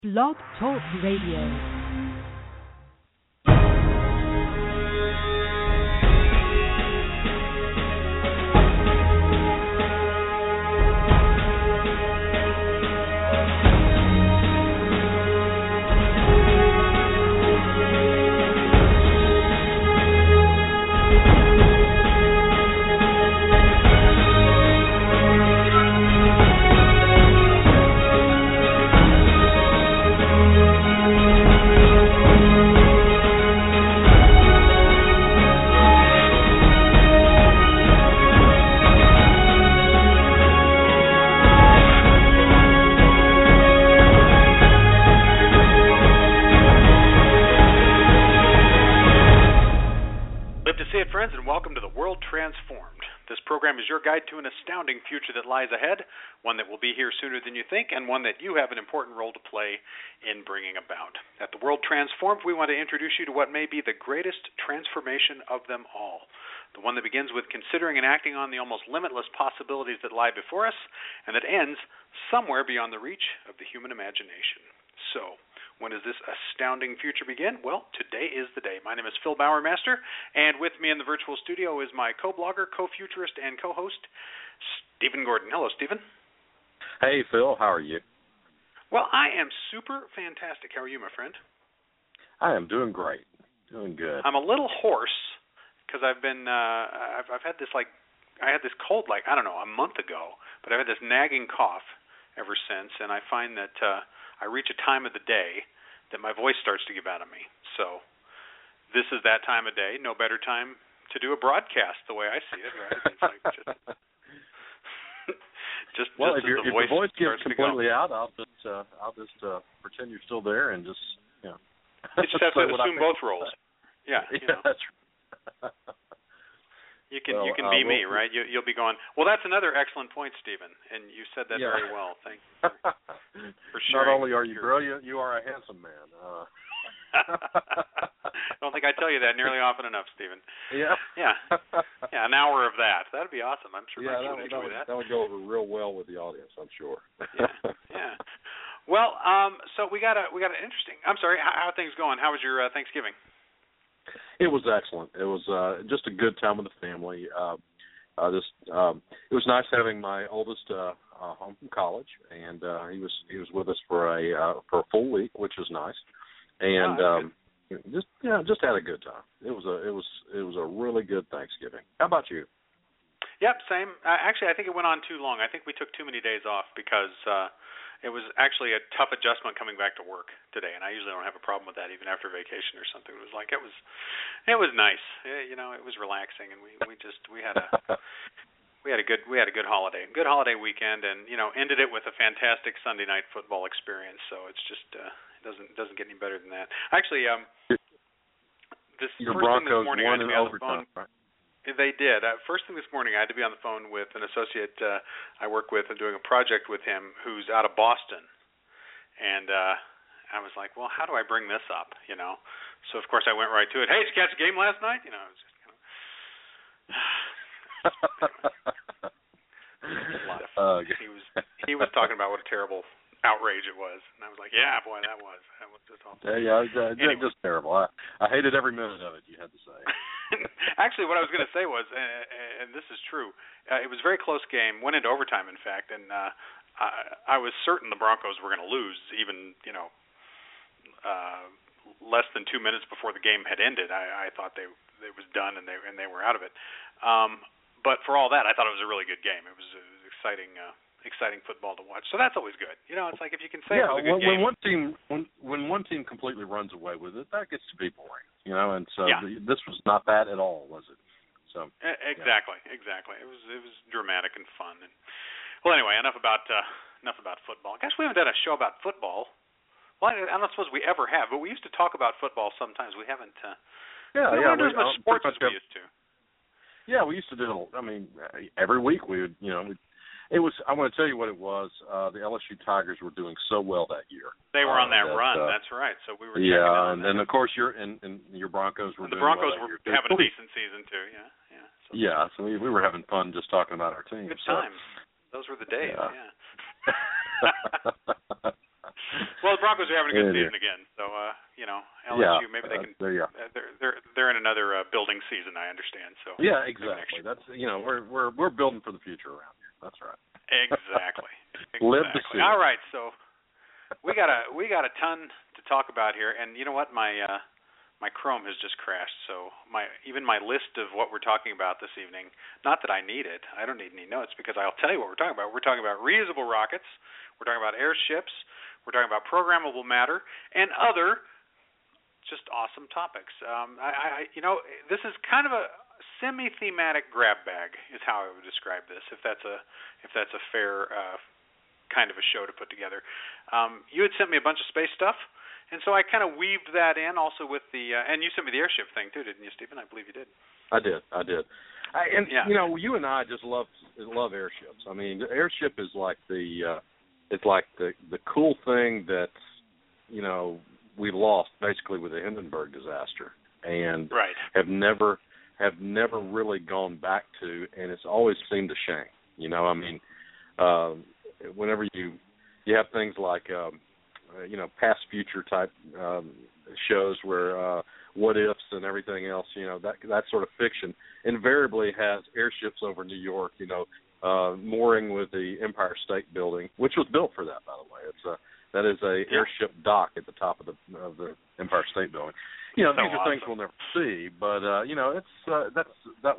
Blog Talk Radio. Is your guide to an astounding future that lies ahead, one that will be here sooner than you think, and one that you have an important role to play in bringing about. At the World Transformed, we want to introduce you to what may be the greatest transformation of them all, the one that begins with considering and acting on the almost limitless possibilities that lie before us, and that ends somewhere beyond the reach of the human imagination. So, when does this astounding future begin? Well, today is the day. My name is Phil Bowermaster, and with me in the virtual studio is my co-blogger, co-futurist, and co-host, Stephen Gordon. Hello, Stephen. Hey, Phil. How are you? Well, I am super fantastic. How are you, my friend? I am doing great. Doing good. I'm a little hoarse because I've been, I've had this, I had this cold, I don't know, a month ago, but I've had this nagging cough ever since, and I find that I reach a time of the day that my voice starts to give out on me. So this is that time of day. No better time to do a broadcast the way I see it, right? It's like just well, just if the voice gets completely out, I'll just pretend you're still there and just You just have to assume both roles. Yeah, that's right. You can be me, right? You'll be going, well, that's another excellent point, Stephen, and you said that very well. Thank you for sharing. Not only are you brilliant, you are a handsome man. I don't think I tell you that nearly often enough, Stephen. Yeah. Yeah, an hour of that. That'd be awesome. I'm sure that would enjoy that. That would go over real well with the audience, I'm sure. Yeah. Well, so we got an interesting. I'm sorry. How are things going? How was your Thanksgiving? It was excellent. It was just a good time with the family. It was nice having my oldest home from college, and he was with us for a full week, which was nice. And just had a good time. It was a really good Thanksgiving. How about you? Yep, same. Actually, I think it went on too long. I think we took too many days off because it was actually a tough adjustment coming back to work today, and I usually don't have a problem with that even after vacation or something. It was nice. It was relaxing, and we had a good holiday weekend, and ended it with a fantastic Sunday night football experience. So it's just it doesn't get any better than that. Actually, this your first Broncos thing this morning, won in overtime, right? They did. First thing this morning, I had to be on the phone with an associate I work with and doing a project with him who's out of Boston. And I was like, well, how do I bring this up, So, of course, I went right to it. Hey, did you catch the game last night? It was just kind of he was talking about what a terrible outrage it was. And I was like, yeah, boy, that was just awful. Anyway. Just terrible. I hated every minute of it, you had to say. Actually, what I was going to say was, and this is true, it was a very close game, went into overtime, in fact, and I was certain the Broncos were going to lose, even, less than 2 minutes before the game had ended. I thought it was done and they were out of it. But for all that, I thought it was a really good game. It was exciting football to watch. So that's always good. It's like if you can say it was a good game. When one team completely runs away with it, that gets to be boring. And so this was not that at all, was it? So exactly. It was dramatic and fun. And well, anyway, enough about football. Gosh, we haven't done a show about football. Well, I don't suppose we ever have, but we used to talk about football sometimes. We haven't. We don't do as much sports as we used to. Yeah, we used to do. Every week we would. It was. I want to tell you what it was. The LSU Tigers were doing so well that year. They were on that run. That's right. So we were. Yeah, and then of course your Broncos were. The Broncos were having a decent season too. Yeah. So we were having fun just talking about our team. Good times. Those were the days. Yeah. Well, the Broncos are having a good season again, so LSU maybe they can. They're in another building season, I understand. So yeah, exactly. That's we're building for the future around here. That's right. Exactly. Live to see. All right, so we got a ton to talk about here, and you know what, my Chrome has just crashed, so even my list of what we're talking about this evening, not that I need it, I don't need any notes, because I'll tell you what we're talking about. We're talking about reusable rockets, we're talking about airships, we're talking about programmable matter, and other just awesome topics. This is kind of a semi-thematic grab bag, is how I would describe this, if that's a fair kind of a show to put together. You had sent me a bunch of space stuff. And so I kind of weaved that in also with and you sent me the airship thing too, didn't you, Stephen? I believe you did. I did. You and I just love airships. I mean, the airship is like the cool thing that, we lost basically with the Hindenburg disaster, and right. have never really gone back to, and it's always seemed a shame. I mean, whenever you have things like past future type shows where what ifs and everything else, that sort of fiction invariably has airships over New York, mooring with the Empire State Building, which was built for that, by the way. That is a airship dock at the top of the Empire State Building. These are awesome things we'll never see, but that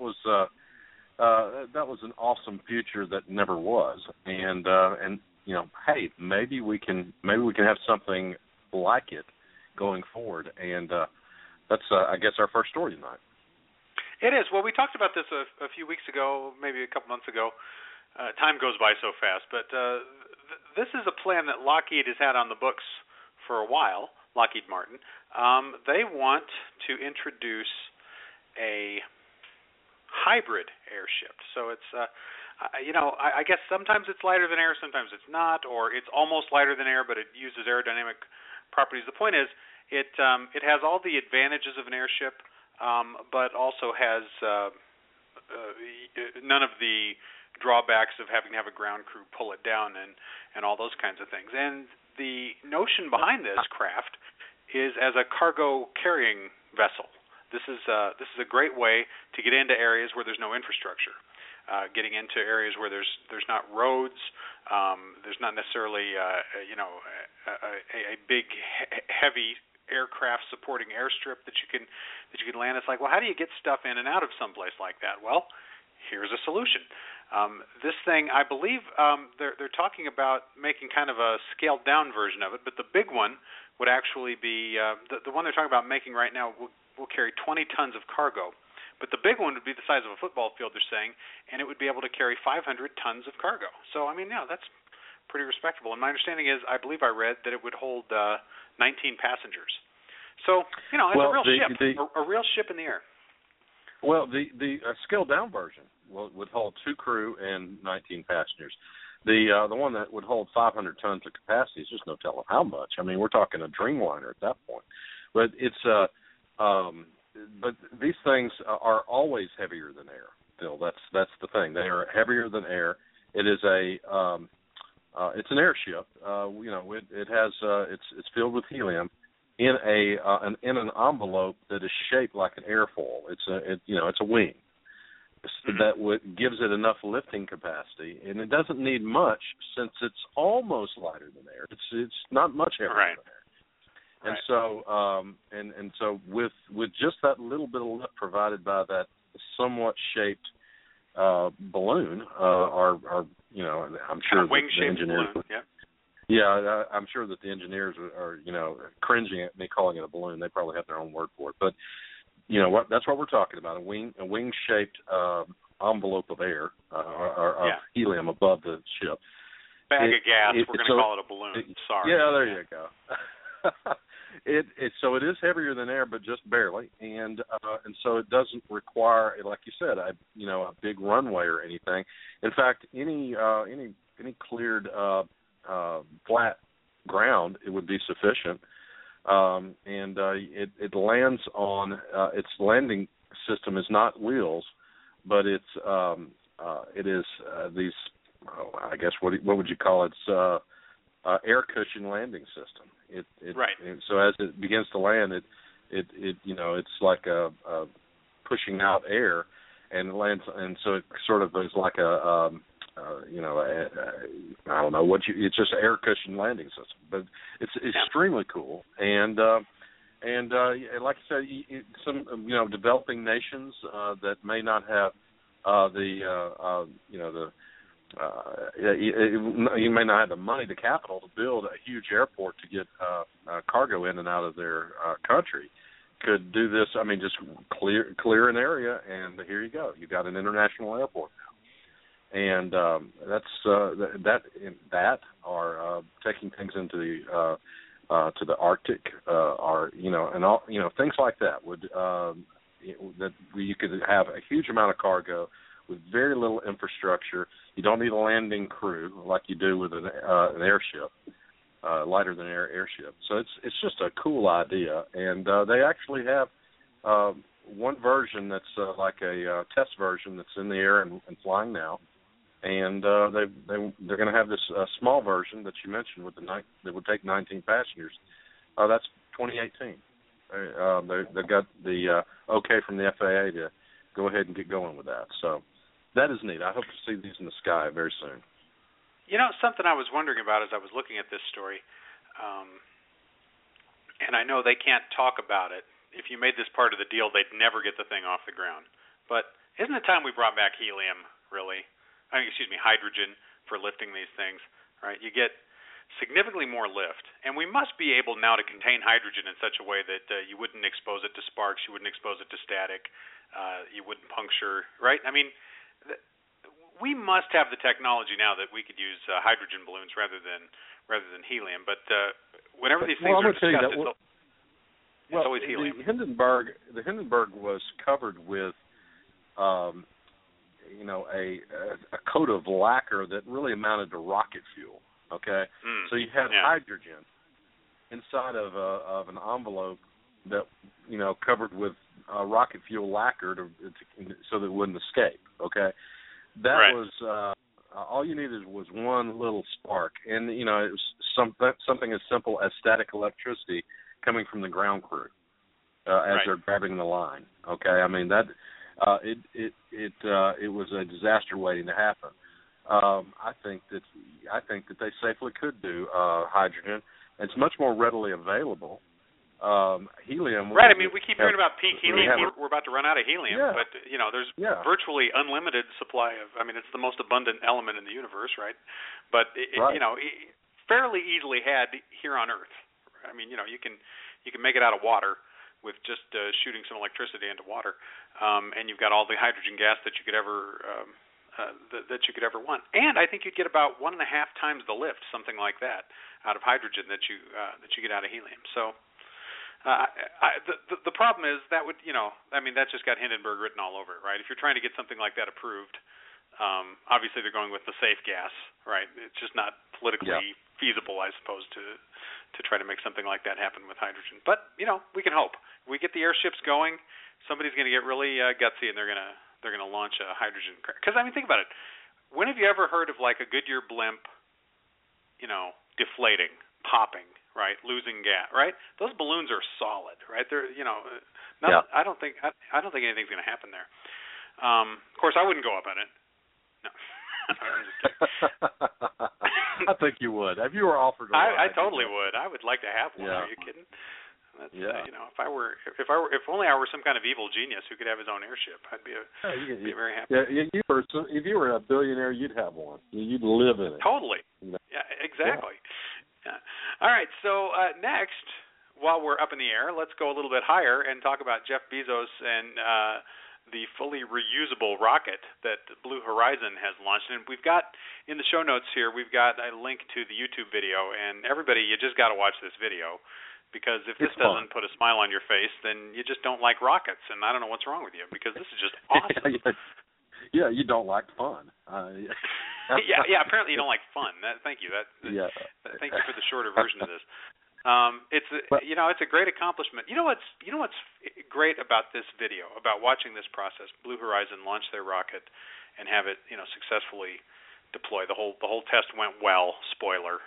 was an awesome future that never was, and hey, maybe we can have something like it going forward, and that's I guess our first story tonight. It is. Well, we talked about this a few weeks ago, maybe a couple months ago. Time goes by so fast, but this is a plan that Lockheed has had on the books for a while. Lockheed Martin. They want to introduce a hybrid airship. So it's I guess sometimes it's lighter than air, sometimes it's not, or it's almost lighter than air, but it uses aerodynamic properties. The point is, it has all the advantages of an airship, but also has none of the drawbacks of having to have a ground crew pull it down and all those kinds of things. And the notion behind this craft is as a cargo carrying vessel. This is a great way to get into areas where there's no infrastructure. Getting into areas where there's not roads, there's not necessarily a big heavy aircraft supporting airstrip that you can land. It's like, well, how do you get stuff in and out of someplace like that? Well, here's a solution. This thing, I believe, they're talking about making kind of a scaled down version of it, but the big one would actually be the one they're talking about making right now will carry 20 tons of cargo. But the big one would be the size of a football field, they're saying, and it would be able to carry 500 tons of cargo. So, I mean, that's pretty respectable. And my understanding is, I believe I read that it would hold 19 passengers. So, it's a real ship, a real ship in the air. Well, the scaled-down version would hold 2 crew and 19 passengers. The one that would hold 500 tons of capacity is just no telling how much. I mean, we're talking a Dreamliner at that point. But it's but these things are always heavier than air. Phil, that's the thing. They are heavier than air. It is it's an airship. It has it's filled with helium in an envelope that is shaped like an airfoil. It's a wing that gives it enough lifting capacity, and it doesn't need much since it's almost lighter than air. It's not much heavier than air. And so with just that little bit of lift provided by that somewhat shaped balloon, I'm sure the engineers, I'm sure that the engineers are cringing at me calling it a balloon. They probably have their own word for it, but that's what we're talking about, a wing shaped envelope of air or helium above the ship. Bag of gas. We're going to call it a balloon. Sorry. Yeah, there you go. So it is heavier than air, but just barely, and so it doesn't require, like you said, a big runway or anything. In fact, any cleared flat ground, it would be sufficient. And it lands on its landing system is not wheels, but it is these. I guess what would you call it? air cushion landing system. Right. So as it begins to land, it it's like a pushing out air, and it lands, and so it sort of is like I don't know it's just an air cushion landing system, but it's extremely cool. And like I said, some developing nations that may not have you may not have the money, the capital to build a huge airport to get cargo in and out of their country, could do this. I mean, just clear an area, and here you go. You got an international airport now, and that are taking things into the to the Arctic, and all things like that would that you could have a huge amount of cargo with very little infrastructure. You don't need a landing crew like you do with an airship, lighter than airship. So it's just a cool idea, and they actually have one version that's like a test version that's in the air and flying now, and they're going to have this small version that you mentioned with that would take 19 passengers. That's 2018. They've got the okay from the FAA to go ahead and get going with that. So that is neat. I hope to see these in the sky very soon. Something I was wondering about as I was looking at this story, and I know they can't talk about it. If you made this part of the deal, they'd never get the thing off the ground. But isn't it time we brought back helium, really? Hydrogen for lifting these things, right? You get significantly more lift, and we must be able now to contain hydrogen in such a way that you wouldn't expose it to sparks, you wouldn't expose it to static, you wouldn't puncture, right? I mean, we must have the technology now that we could use hydrogen balloons rather than helium. But whenever these things are discussed, it's always helium. The Hindenburg was covered with, a coat of lacquer that really amounted to rocket fuel. Okay, so you had hydrogen inside of an envelope that covered with rocket fuel lacquer so that it wouldn't escape. Okay, that was all you needed was one little spark, and it was something as simple as static electricity coming from the ground crew as they're grabbing the line. Okay, I mean that it was a disaster waiting to happen. I think that they safely could do hydrogen. It's much more readily available. Helium. Right. I mean, we keep hearing about peak helium. We're about to run out of helium, but there's virtually unlimited supply of. I mean, it's the most abundant element in the universe, right? But fairly easily had here on Earth. I mean, you can make it out of water with just shooting some electricity into water, and you've got all the hydrogen gas that you could ever want. And I think you'd get about 1.5 times the lift, something like that, out of hydrogen that you get out of helium. So. The problem is that would, that just got Hindenburg written all over it, right? If you're trying to get something like that approved, obviously they're going with the safe gas, right? It's just not politically feasible, I suppose, to try to make something like that happen with hydrogen. But, we can hope. We get the airships going, somebody's going to get really gutsy, and they're going to launch a hydrogen. Because, I mean, think about it. When have you ever heard of, like, a Goodyear blimp, deflating, popping? Right, losing gas. Right, those balloons are solid. Right, they're I don't think anything's going to happen there. Of course, I wouldn't go up on it. No, I'm just kidding. I think you would. If you were offered, I totally would. I would like to have one. Are you kidding? That's, if only I were some kind of evil genius who could have his own airship, I'd be very happy. Yeah, if you were a billionaire, you'd have one. You'd live in it. Totally. Yeah, exactly. Yeah. All right, so next, while we're up in the air, let's go a little bit higher and talk about Jeff Bezos and the fully reusable rocket that Blue Horizon has launched. And we've got, in the show notes here, we've got a link to the YouTube video. And everybody, you just got to watch this video, because if this doesn't put a smile on your face, then you just don't like rockets. And I don't know what's wrong with you, because this is just awesome. Yeah, you don't like fun. Yeah. Apparently, you don't like fun. Thank you. Thank you for the shorter version of this. It's a great accomplishment. You know what's great about this video, about watching this process? Blue Horizon launch their rocket and have it successfully deploy. The whole test went well. Spoiler.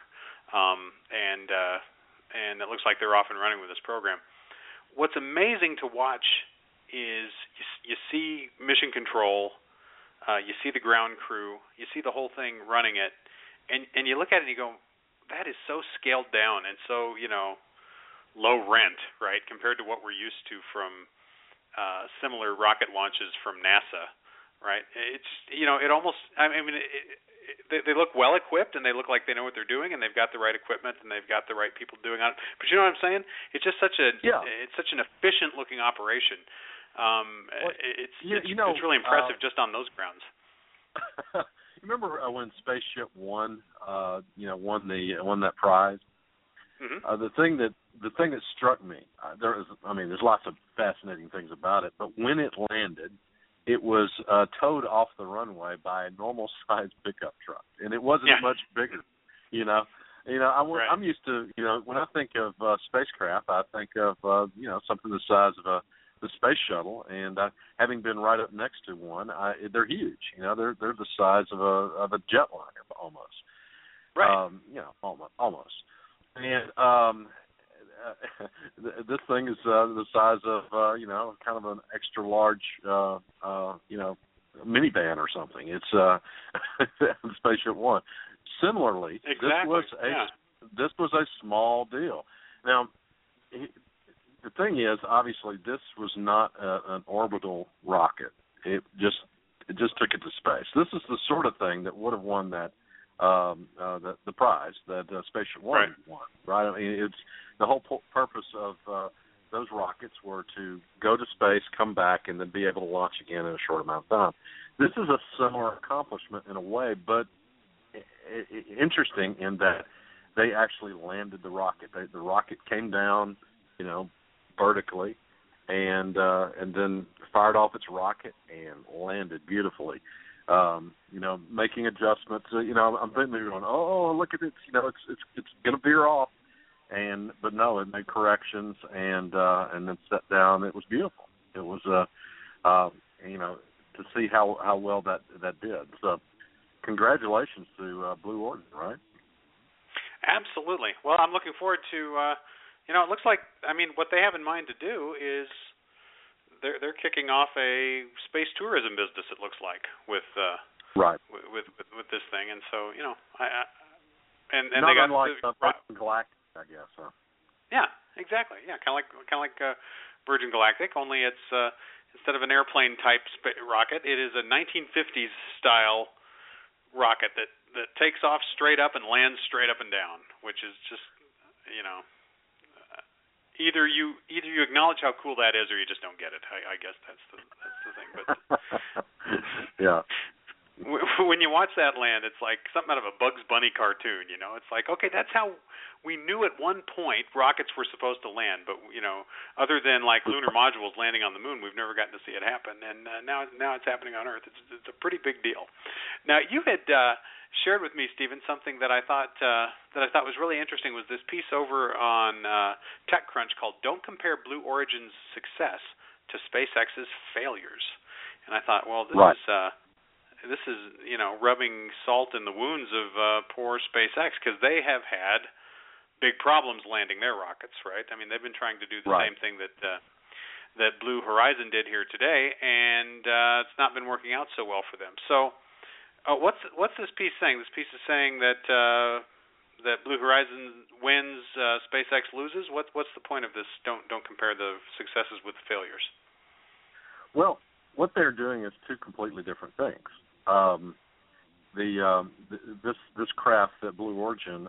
and it looks like they're off and running with this program. What's amazing to watch is you see mission control, you see the ground crew, you see the whole thing running it, and you look at it and you go, that is so scaled down and so, low rent, right, compared to what we're used to from similar rocket launches from NASA, right? It's, it almost, they look well equipped and they look like they know what they're doing and they've got the right equipment and they've got the right people doing it. But you know what I'm saying? It's just such it's such an efficient looking operation. It's really impressive just on those grounds. You remember when Spaceship One, won that prize? Mm-hmm. The thing that struck me, there's lots of fascinating things about it, but when it landed, it was towed off the runway by a normal-sized pickup truck, and it wasn't much bigger. I'm used to, when I think of spacecraft, I think of something the size of the space shuttle, and having been right up next to one, they're huge. They're the size of a jetliner almost. Right. Almost. And this thing is the size of kind of an extra large minivan or something. It's Spaceship One. Similarly, exactly. This was a small deal. Now, the thing is, obviously, this was not an orbital rocket. It just took it to space. This is the sort of thing that would have won that the prize that Spaceship One won. Right? It's the whole purpose of those rockets were to go to space, come back, and then be able to launch again in a short amount of time. This is a similar accomplishment in a way, but interesting in that they actually landed the rocket. The rocket came down, vertically, and then fired off its rocket and landed beautifully. Making adjustments. I'm thinking they're going, oh, look at it. It's going to veer off. But no, it made corrections and then set down. It was beautiful. It was to see how well that did. So, congratulations to Blue Origin, right? Absolutely. Well, I'm looking forward to. It looks like what they have in mind to do is they're kicking off a space tourism business. It looks like with this thing, and so and not they got unlike Virgin Galactic, I guess. Huh? Yeah, exactly. Yeah, kind of like Virgin Galactic. Only it's instead of an airplane type rocket, it is a 1950s style rocket that takes off straight up and lands straight up and down, which is just either you acknowledge how cool that is or you just don't get it. I guess that's the thing. But yeah. When you watch that land, it's like something out of a Bugs Bunny cartoon, It's like, okay, that's how we knew at one point rockets were supposed to land, but, other than like lunar modules landing on the moon, we've never gotten to see it happen, and now it's happening on Earth. It's a pretty big deal. Now, you had shared with me, Stephen, something that I thought was really interesting was this piece over on TechCrunch called "Don't Compare Blue Origin's Success to SpaceX's Failures," and I thought, well, this is rubbing salt in the wounds of poor SpaceX because they have had big problems landing their rockets, right? They've been trying to do the same thing that Blue Horizon did here today, and it's not been working out so well for them. So, what's this piece saying? This piece is saying that Blue Horizon wins, SpaceX loses. What's the point of this? Don't compare the successes with the failures. Well, what they're doing is two completely different things. This craft that Blue Origin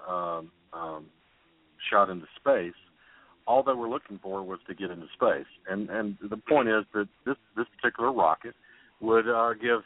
shot into space, all they were looking for was to get into space, and the point is that this particular rocket would give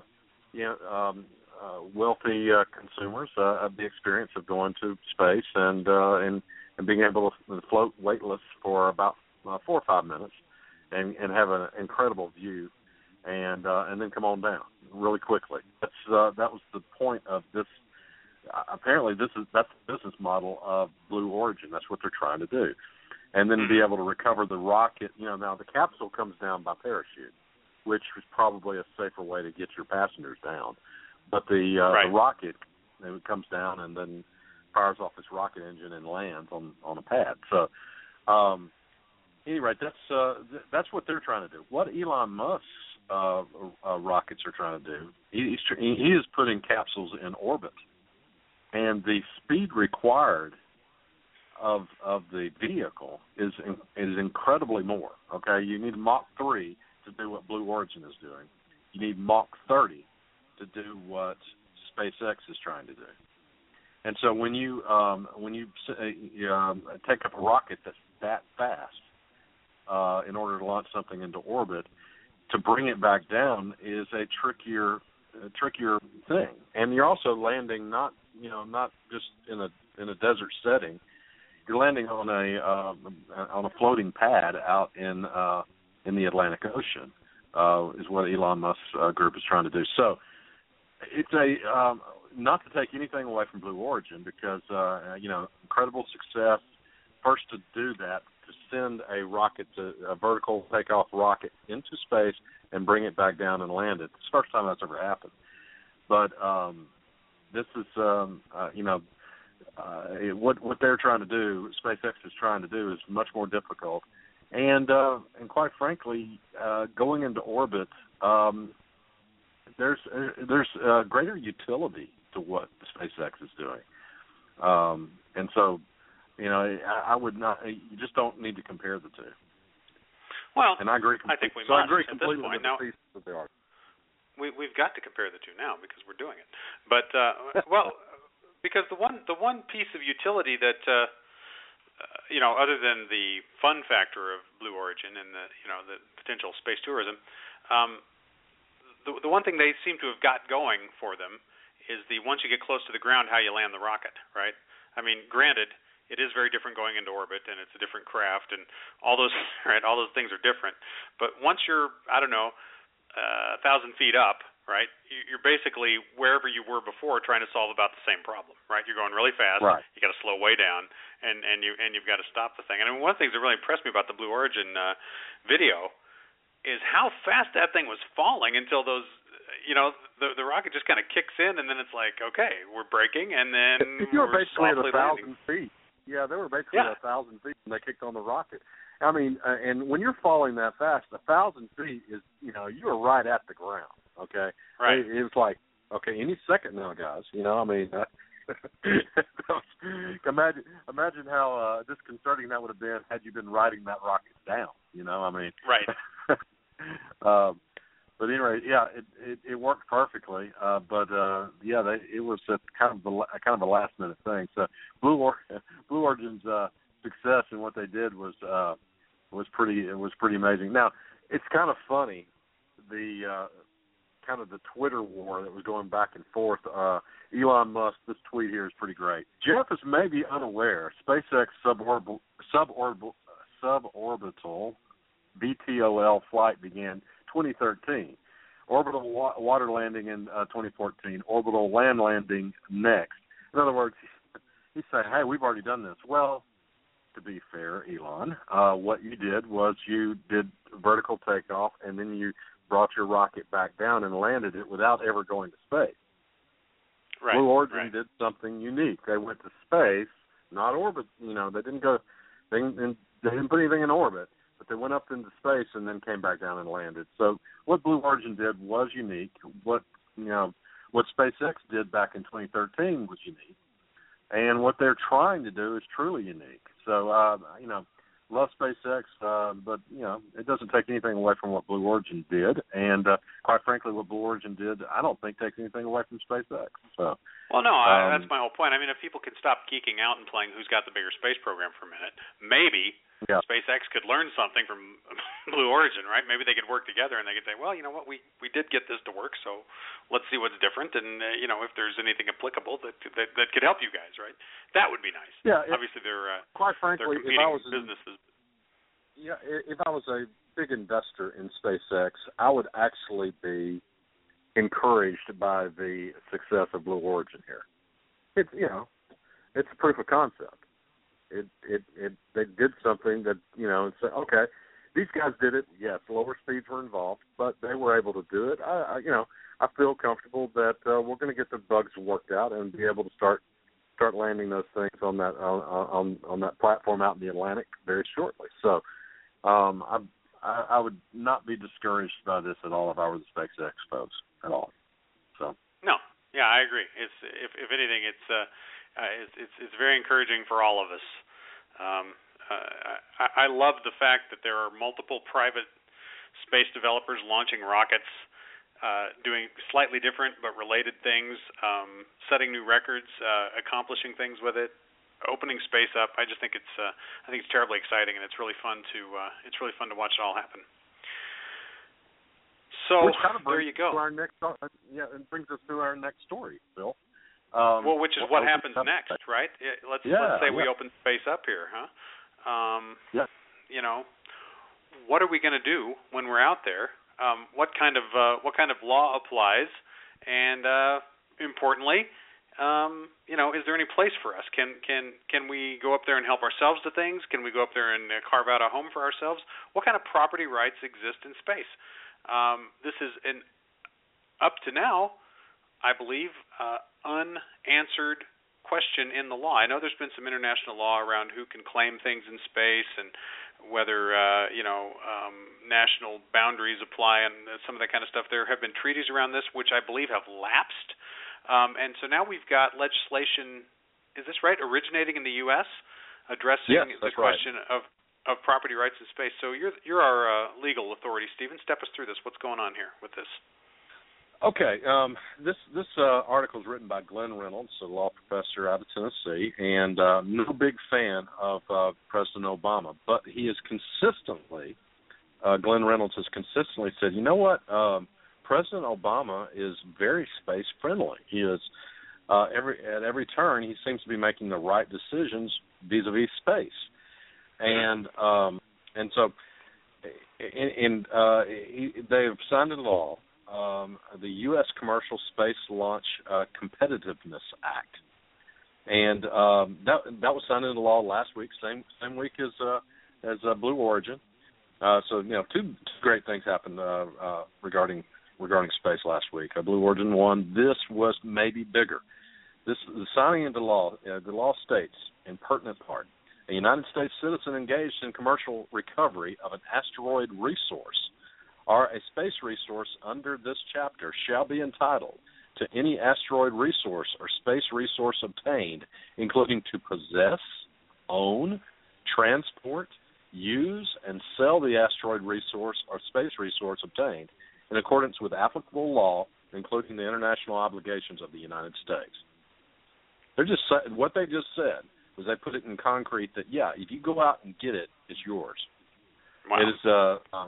wealthy consumers the experience of going to space and being able to float weightless for about 4 or 5 minutes and have an incredible view. And then come on down really quickly. That was the point of this. Apparently, that's the business model of Blue Origin. That's what they're trying to do, and then be able to recover the rocket. Now the capsule comes down by parachute, which is probably a safer way to get your passengers down. But the rocket, it comes down and then fires off its rocket engine and lands on a pad. So, anyway, that's what they're trying to do. What Elon Musk's rockets are trying to do, he is putting capsules in orbit, and the speed required of the vehicle is incredibly more. Okay, you need Mach 3 to do what Blue Origin is doing. You need Mach 30 to do what SpaceX is trying to do. And so when you take up a rocket that's that fast in order to launch something into orbit, to bring it back down is a trickier thing. And you're also landing not just in a desert setting. You're landing on a floating pad out in the Atlantic Ocean, is what Elon Musk's group is trying to do. So it's not to take anything away from Blue Origin, because incredible success. First to do that, to send a vertical takeoff rocket into space and bring it back down and land it. It's the first time that's ever happened. But this is what they're trying to do, SpaceX is trying to do, is much more difficult. And quite frankly, going into orbit, there's greater utility to what SpaceX is doing. And so, I would not. You just don't need to compare the two. Well, and I agree. I think we must. I agree at completely this point. with the piece that they are. We've got to compare the two now because we're doing it. But because the one piece of utility that other than the fun factor of Blue Origin and the potential space tourism, the one thing they seem to have got going for them is once you get close to the ground, how you land the rocket, right? I mean, granted, it is very different going into orbit, and it's a different craft, and all those all those things are different. But once you're 1,000 feet up, right, you're basically wherever you were before, trying to solve about the same problem, right? You're going really fast, right. You got to slow way down, and you've got to stop the thing. And one of the things that really impressed me about the Blue Origin video is how fast that thing was falling until those. The rocket just kind of kicks in, and then it's like, okay, we're braking, and then you were basically at 1,000 feet. Yeah, they were basically at 1,000 feet when they kicked on the rocket. I mean, and when you're falling that fast, 1,000 feet is, you are right at the ground. Okay, right. It was like, okay, any second now, guys. I mean, imagine how disconcerting that would have been had you been riding that rocket down. I mean, right. But anyway, yeah, it worked perfectly. It was kind of a last minute thing. So Blue Origin's success in what they did was pretty amazing. Now it's kind of funny, the Twitter war that was going back and forth. Elon Musk, this tweet here is pretty great. Jeff is maybe unaware. SpaceX suborbital VTOL flight began 2013. Orbital water landing in 2014. Orbital land landing next. In other words, he's saying, hey, we've already done this. Well, to be fair, Elon, what you did was you did vertical takeoff, and then you brought your rocket back down and landed it without ever going to space. Right, Blue Origin did something unique. They went to space, not orbit. They didn't go. They didn't put anything in orbit. But they went up into space and then came back down and landed. So what Blue Origin did was unique. What SpaceX did back in 2013 was unique, and what they're trying to do is truly unique. So love SpaceX, but it doesn't take anything away from what Blue Origin did, and quite frankly, what Blue Origin did, I don't think takes anything away from SpaceX. So. Well, no, that's my whole point. I mean, if people can stop geeking out and playing who's got the bigger space program for a minute, maybe. Yeah. SpaceX could learn something from Blue Origin, right? Maybe they could work together and they could say, well, you know what, we did get this to work, so let's see what's different, and if there's anything applicable that could help you guys, right? That would be nice. Yeah. Obviously, they're quite frankly, if I was businesses. If I was a big investor in SpaceX, I would actually be encouraged by the success of Blue Origin here. It's a proof of concept. They did something that okay, these guys did it. Yes, lower speeds were involved, but they were able to do it. I feel comfortable that we're going to get the bugs worked out and be able to start start landing those things on that platform out in the Atlantic very shortly. So I would not be discouraged by this at all if I were the SpaceX folks at all. So no, yeah, I agree. It's if anything, it's very encouraging for all of us. I love the fact that there are multiple private space developers launching rockets, doing slightly different but related things, setting new records, accomplishing things with it, opening space up. I just think it's terribly exciting, and it's really fun to watch it all happen. So which kind of there you go. To our next, it brings us to our next story, Bill. Well, which is what happens next, right? Let's say we open space up here, huh? Yeah. You know, what are we going to do when we're out there? What kind of law applies? And importantly, is there any place for us? Can we go up there and help ourselves to things? Can we go up there and carve out a home for ourselves? What kind of property rights exist in space? This is up to now, I believe, unanswered question in the law. I know there's been some international law around who can claim things in space and whether national boundaries apply and some of that kind of stuff. There have been treaties around this which I believe have lapsed, and so now we've got legislation. Is this right? Originating in the U.S. addressing the question of property rights in space. So you're our legal authority, Stephen. Step us through this. What's going on here with this? Okay, this article is written by Glenn Reynolds, a law professor out of Tennessee, and no big fan of President Obama, but he is Glenn Reynolds has consistently said, you know what, President Obama is very space friendly. He is at every turn he seems to be making the right decisions vis-a-vis space, and so they have signed into law the U.S. Commercial Space Launch Competitiveness Act, and that was signed into law last week, same week as Blue Origin. So two great things happened regarding space last week. Blue Origin won. This was maybe bigger. The signing into law. The law states, in pertinent part, a United States citizen engaged in commercial recovery of an asteroid resource or a space resource under this chapter shall be entitled to any asteroid resource or space resource obtained, including to possess, own, transport, use, and sell the asteroid resource or space resource obtained in accordance with applicable law, including the international obligations of the United States. What they just said was they put it in concrete that, if you go out and get it, it's yours. Wow. It is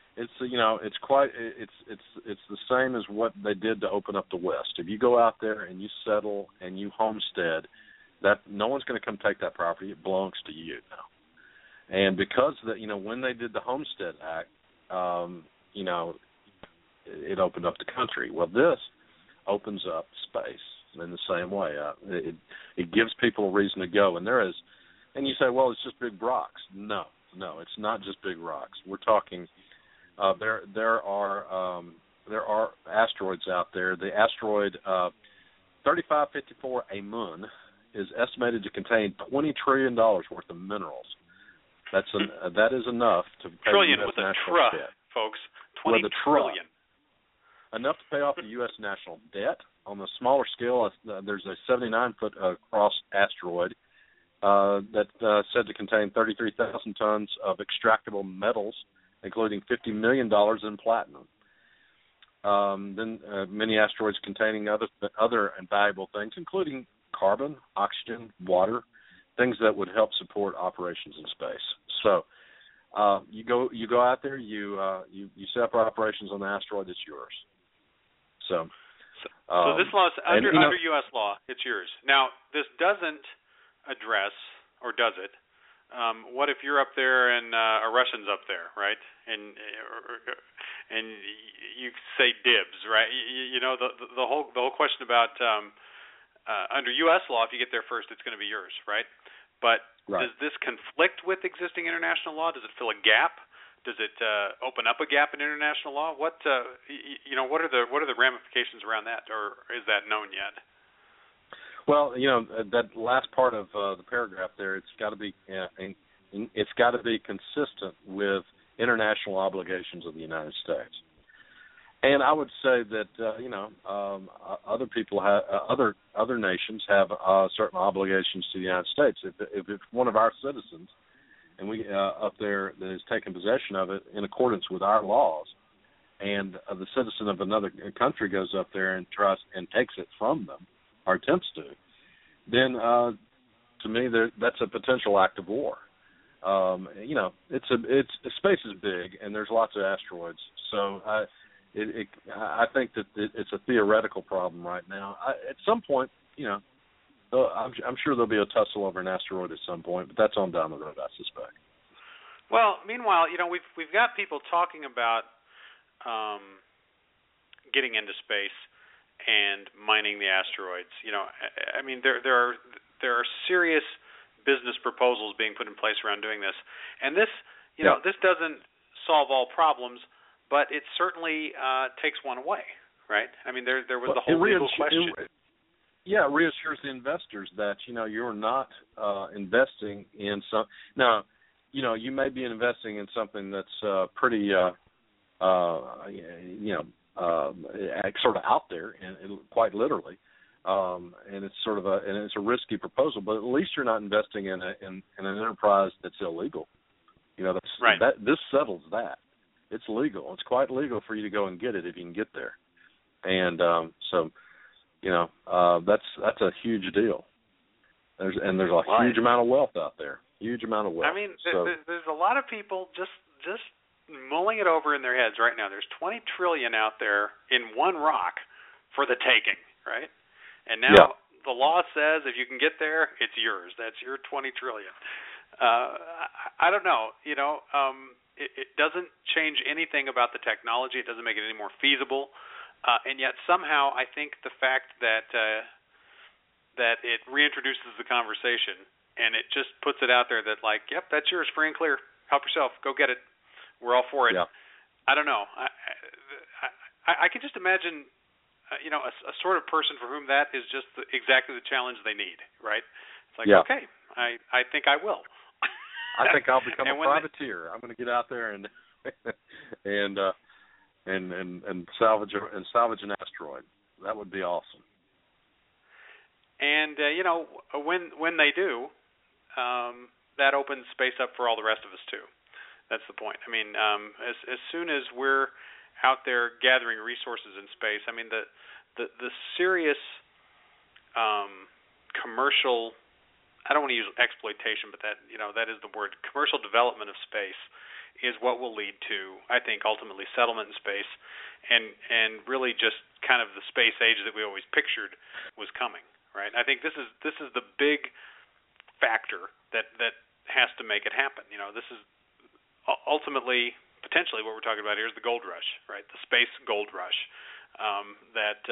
it's the same as what they did to open up the West. If you go out there and you settle and you homestead, that no one's going to come take that property. It belongs to you now. And because when they did the Homestead Act, it opened up the country. Well, this opens up space in the same way. It gives people a reason to go. And you say, well, it's just big rocks. No, it's not just big rocks. We're talking. There are asteroids out there. The asteroid 3554 Amun is estimated to contain $20 trillion worth of minerals. That is enough to pay trillion the U.S. with a national debt, folks. 20 trillion. Enough to pay off the U.S. national debt. On the smaller scale, there's a 79-foot across asteroid that's said to contain 33,000 tons of extractable metals, including $50 million in platinum. Then many asteroids containing other and valuable things, including carbon, oxygen, water, things that would help support operations in space. So you go out there, you set up operations on the asteroid. It's yours. So this law is under U.S. law. It's yours. Now, this doesn't address, or does it? What if you're up there and a Russian's up there, right? And you say dibs, right? The whole question about under U.S. law, if you get there first, it's going to be yours, right? But does this conflict with existing international law? Does it fill a gap? Does it open up a gap in international law? What are the ramifications around that, or is that known yet? Well, that last part of the paragraph there, it's got to be consistent with international obligations of the United States. And I would say that other people have other nations have certain obligations to the United States. If it's one of our citizens, and we up there that has taken possession of it in accordance with our laws, and the citizen of another country goes up there and tries and takes it from them, or attempts to, then to me that's a potential act of war. Space is big, and there's lots of asteroids, so I think that it's a theoretical problem right now. At some point, I'm sure there'll be a tussle over an asteroid at some point, but that's on down the road, I suspect. Well, meanwhile, we've got people talking about getting into space and mining the asteroids. I mean, there are serious business proposals being put in place around doing this, and this doesn't solve all problems, but it certainly takes one away, right? I mean, there was the whole legal question. It reassures the investors that you're not investing in some. Now, you may be investing in something that's pretty, sort of out there, and quite literally, and it's sort of it's a risky proposal. But at least you're not investing in an enterprise that's illegal. That's right. This settles that. It's legal. It's quite legal for you to go and get it if you can get there, and that's a huge deal. There's a huge amount of wealth out there. Huge amount of wealth. I mean, there's a lot of people just mulling it over in their heads right now. There's $20 trillion out there in one rock for the taking, right? And now the law says if you can get there, it's yours. That's your $20 trillion. I don't know. It doesn't change anything about the technology. It doesn't make it any more feasible. And yet somehow I think the fact that it reintroduces the conversation and it just puts it out there that, like, yep, that's yours, free and clear. Help yourself. Go get it. We're all for it. Yeah. I don't know. I can just imagine, a sort of person for whom that is just exactly the challenge they need, right? It's like, okay, I think I will. I think I'll become a privateer. I'm going to get out there and salvage an asteroid. That would be awesome. And when they do, that opens space up for all the rest of us too. That's the point. I mean, as soon as we're out there gathering resources in space, I mean the serious commercial, I don't want to use exploitation, but that is the word, commercial development of space is what will lead to, I think, ultimately settlement in space, and really just kind of the space age that we always pictured was coming, right? I think this is the big factor that has to make it happen. This is ultimately, potentially, what we're talking about here is the gold rush, right? The space gold rush that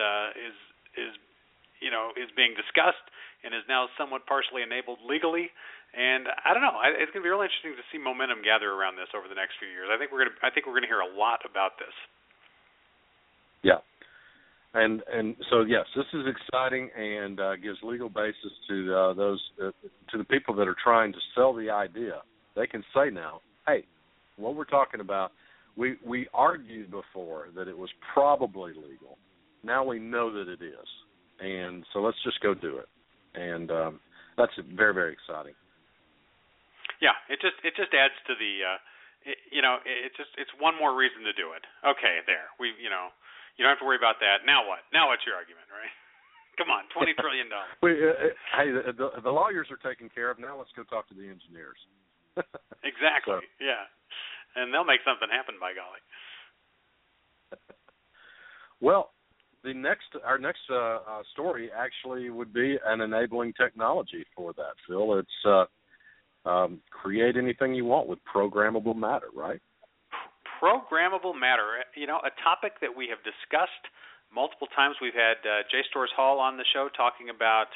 is being discussed and is now somewhat partially enabled legally. And I don't know. It's going to be really interesting to see momentum gather around this over the next few years. I think we're going to hear a lot about this. Yeah, and so yes, this is exciting and gives legal basis to to the people that are trying to sell the idea. They can say now, hey, what we're talking about, we argued before that it was probably legal. Now we know that it is, and so let's just go do it. And that's very, very exciting. Yeah, it just adds to the it's one more reason to do it. Okay, there. You don't have to worry about that. Now what? Now what's your argument, right? Come on, $20 trillion. Hey, the lawyers are taken care of. Now let's go talk to the engineers. Exactly. So. Yeah, and they'll make something happen, by golly. Well, our next story actually would be an enabling technology for that, Phil. It's create anything you want with programmable matter, right? Programmable matter, a topic that we have discussed multiple times. We've had Jay Storrs Hall on the show talking about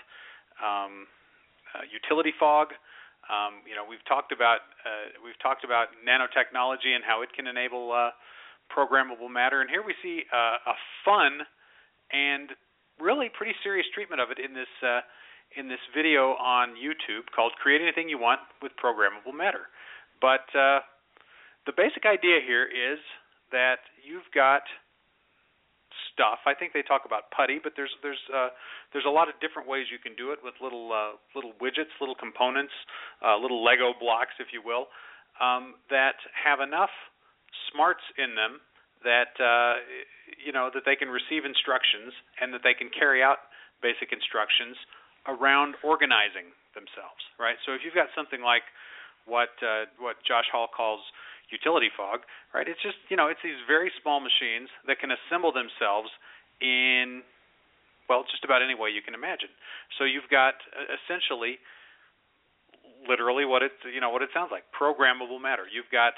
utility fog. We've talked about nanotechnology and how it can enable programmable matter. And here we see a fun and really pretty serious treatment of it in this in this video on YouTube called Create Anything You Want with Programmable Matter. But the basic idea here is that you've got stuff. I think they talk about putty, but there's a lot of different ways you can do it with little widgets, little components, little Lego blocks, if you will, that have enough smarts in them that that they can receive instructions and that they can carry out basic instructions around organizing themselves, right? So if you've got something like what Josh Hall calls utility fog, right? It's just, it's these very small machines that can assemble themselves in, just about any way you can imagine. So you've got essentially, literally what it sounds like, programmable matter. You've got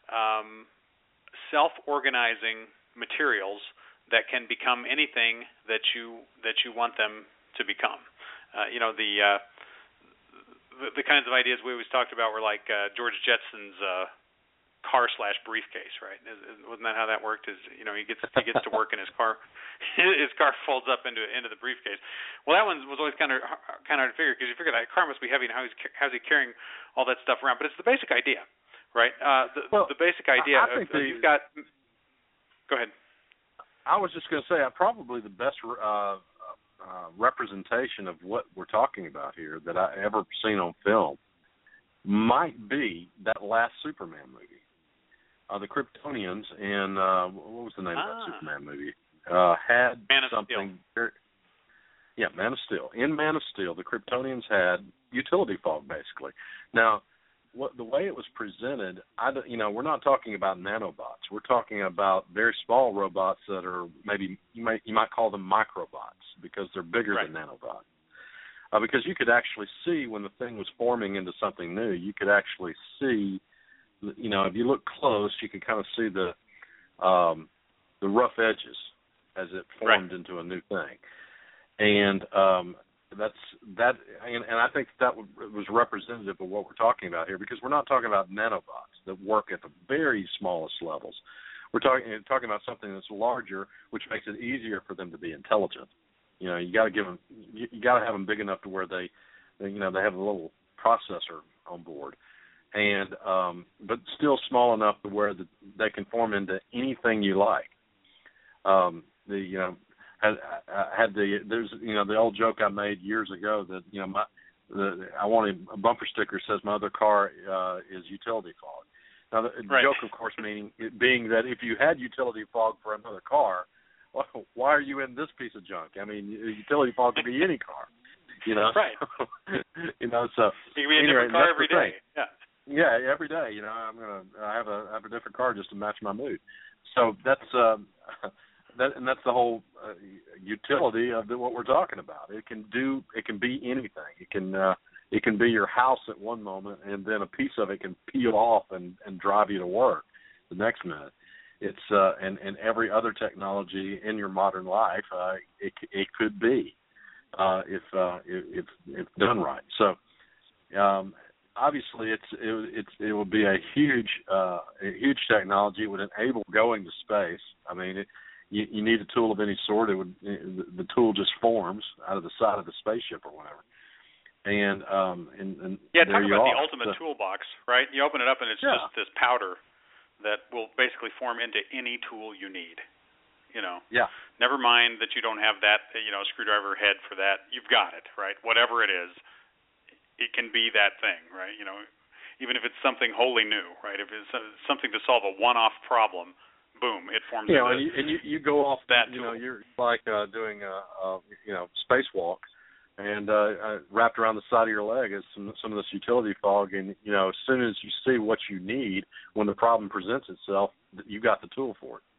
self-organizing materials that can become anything that you want them to become. The kinds of ideas we always talked about were like George Jetson's car/briefcase, right? Wasn't that how that worked? He gets to work in his car. His car folds up into the briefcase. Well, that one was always kind of hard to figure, because you figure that car must be heavy, and how's he carrying all that stuff around? But it's the basic idea, right? The basic idea you've got. Go ahead. I was just going to say, probably the best representation of what we're talking about here that I ever seen on film might be that last Superman movie. The Kryptonians in what was the name of that Superman movie? Had Man of something. Steel. Man of Steel. In Man of Steel, the Kryptonians had utility fog, basically. Now, the way it was presented, we're not talking about nanobots. We're talking about very small robots that are maybe you might call them microbots, because they're bigger than nanobots. Because you could actually see when the thing was forming into something new. You could actually see, if you look close, you could kind of see the rough edges as it formed into a new thing. And and I think that was representative of what we're talking about here, because we're not talking about nanobots that work at the very smallest levels. We're talking about something that's larger, which makes it easier for them to be intelligent. You got to have them big enough to where they have a little processor on board, and but still small enough to where they can form into anything you like. There's the old joke I made years ago that I wanted a bumper sticker that says my other car is utility fog. Now the joke, of course, being that if you had utility fog for another car, well, why are you in this piece of junk? I mean, utility fog could be any car, Right. So, it could be a different car every day. Yeah, every day. I have a different car just to match my mood. So that's that's the whole utility of what we're talking about. It can be anything. It can be your house at one moment, and then a piece of it can peel off and drive you to work the next minute. It's and every other technology in your modern life, it could be if done right. So obviously it would be a huge technology. It would enable going to space. I mean, you need a tool of any sort. The tool just forms out of the side of the spaceship or whatever. And talk about the ultimate toolbox, right? You open it up and it's just this powder that will basically form into any tool you need. Never mind that you don't have that screwdriver head for that. You've got it, right? Whatever it is, it can be that thing, right? Even if it's something wholly new, right? If it's something to solve a one-off problem, boom, it forms. And you go off that. You're like doing a spacewalk, and wrapped around the side of your leg is some of this utility fog, and as soon as you see what you need when the problem presents itself, you got the tool for it.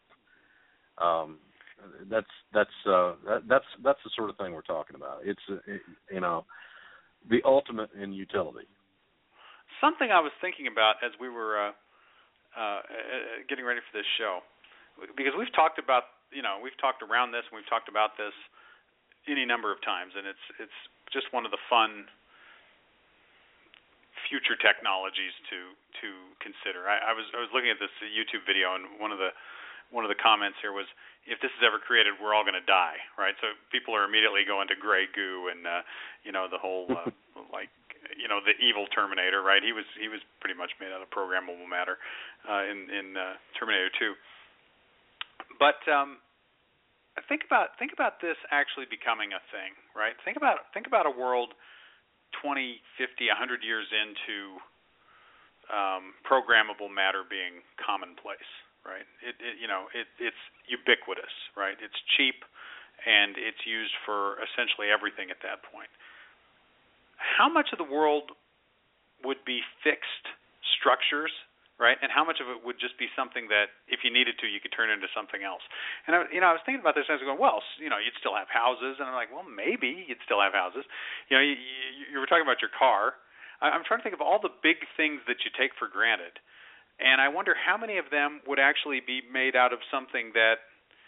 That's the sort of thing we're talking about. It's the ultimate in utility. Something I was thinking about as we were getting ready for this show, because we've talked about we've talked around this and we've talked about this any number of times, and it's just one of the fun future technologies to consider. I was looking at this YouTube video, and one of one of the comments here was, if this is ever created, we're all going to die, right? So people are immediately going to gray goo and the whole the evil Terminator, right? He was pretty much made out of programmable matter in Terminator 2. But think about this actually becoming a thing, right? Think about a world 20, 50, 100 years into programmable matter being commonplace. Right, it's ubiquitous, right? It's cheap, and it's used for essentially everything at that point. How much of the world would be fixed structures, right? And how much of it would just be something that, if you needed to, you could turn into something else? And I was thinking about this, and I was going, well, you'd still have houses, and I'm like, well, maybe you'd still have houses. You were talking about your car. I'm trying to think of all the big things that you take for granted. And I wonder how many of them would actually be made out of something that,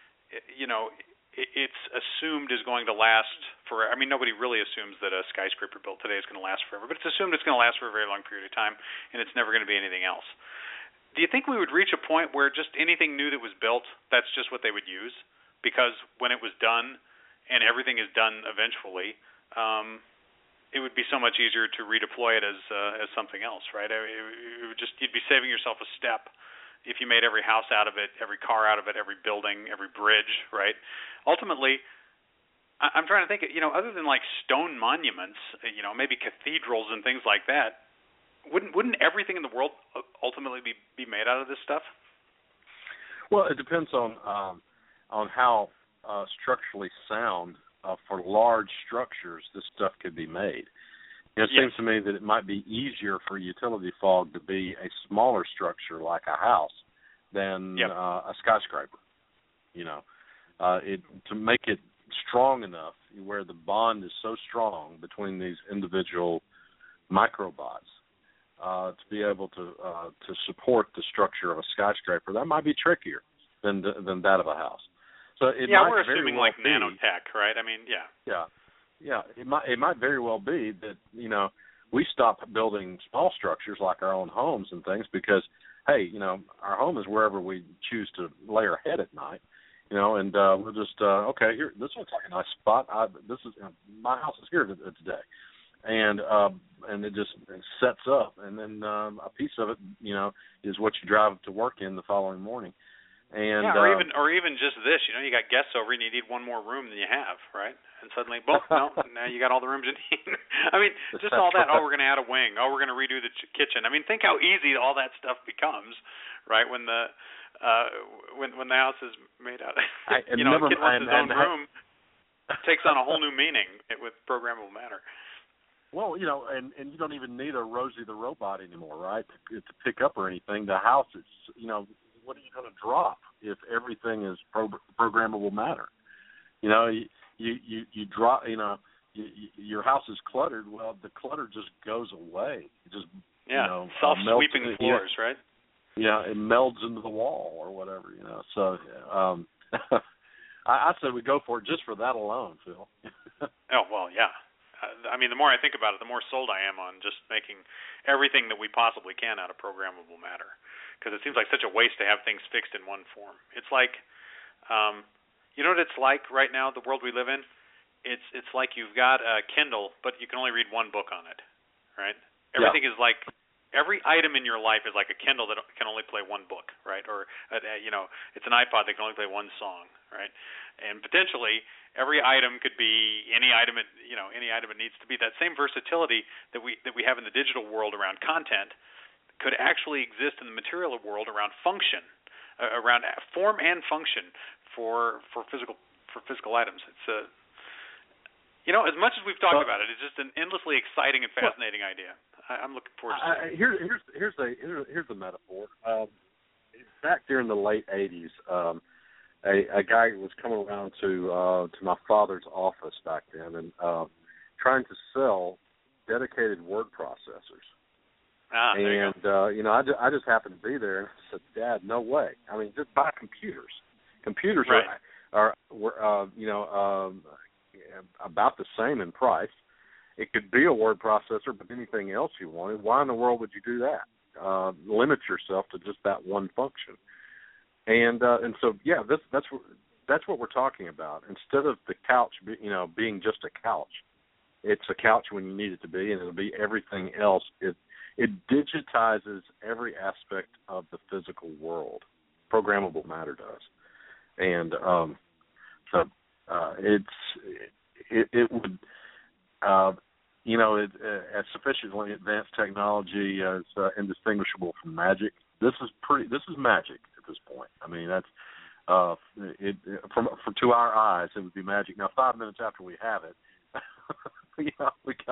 it's assumed is going to last forever. I mean, nobody really assumes that a skyscraper built today is going to last forever, but it's assumed it's going to last for a very long period of time, and it's never going to be anything else. Do you think we would reach a point where just anything new that was built, that's just what they would use? Because when it was done, and everything is done eventually, it would be so much easier to redeploy it as something else, right? It would you'd be saving yourself a step if you made every house out of it, every car out of it, every building, every bridge, right? Ultimately, I'm trying to think, other than like stone monuments, maybe cathedrals and things like that, wouldn't everything in the world ultimately be made out of this stuff? Well, it depends on how structurally sound. For large structures, this stuff could be made. It seems to me that it might be easier for utility fog to be a smaller structure like a house than a skyscraper. To make it strong enough where the bond is so strong between these individual microbots to be able to support the structure of a skyscraper, that might be trickier than that of a house. So we're assuming like nanotech, right? I mean, It might very well be that we stop building small structures like our own homes and things because, hey, our home is wherever we choose to lay our head at night, and we'll just okay, here, this looks like a nice spot. My house is here today, and it just sets up, and then a piece of it, is what you drive to work in the following morning. And, or even just this, you got guests over and you need one more room than you have, right? And suddenly, boom, no, now you got all the rooms you need. I mean, just all that. Oh, we're going to add a wing. Oh, we're going to redo the kitchen. I mean, think how easy all that stuff becomes, right? When the house is made out, a kid wants his own room, takes on a whole new meaning with programmable matter. Well, and you don't even need a Rosie the robot anymore, right? To pick up or anything. The house is, what are you going to drop if everything is programmable matter? You drop, your house is cluttered. Well, the clutter just goes away. It just self-sweeping floors, right? Yeah, it melds into the wall or whatever. So I say we go for it just for that alone, Phil. Oh well, yeah. I mean, the more I think about it, the more sold I am on just making everything that we possibly can out of programmable matter. Because it seems like such a waste to have things fixed in one form. It's like, you know what it's like right now, the world we live in? It's like you've got a Kindle, but you can only read one book on it, right? Everything is like, every item in your life is like a Kindle that can only play one book, right? Or, it's an iPod that can only play one song, right? And potentially, every item could be any item it needs to be. That same versatility that we have in the digital world around content could actually exist in the material world around function, around form and function for physical items. It's as much as we've talked about it, it's just an endlessly exciting and fascinating idea. I'm looking forward to it. Here's the metaphor. Back during the late '80s, a guy was coming around to my father's office back then and trying to sell dedicated word processors. I just happened to be there, and I said, "Dad, no way! I mean, just buy computers. Computers are about the same in price. It could be a word processor, but anything else you wanted. Why in the world would you do that? Limit yourself to just that one function." And so that's what we're talking about. Instead of the couch, being just a couch, it's a couch when you need it to be, and it'll be everything else. It digitizes every aspect of the physical world. Programmable matter does, and it would. As sufficiently advanced technology as indistinguishable from magic. This is magic at this point. I mean, that's to our eyes, it would be magic. Now, 5 minutes after we have it, we go.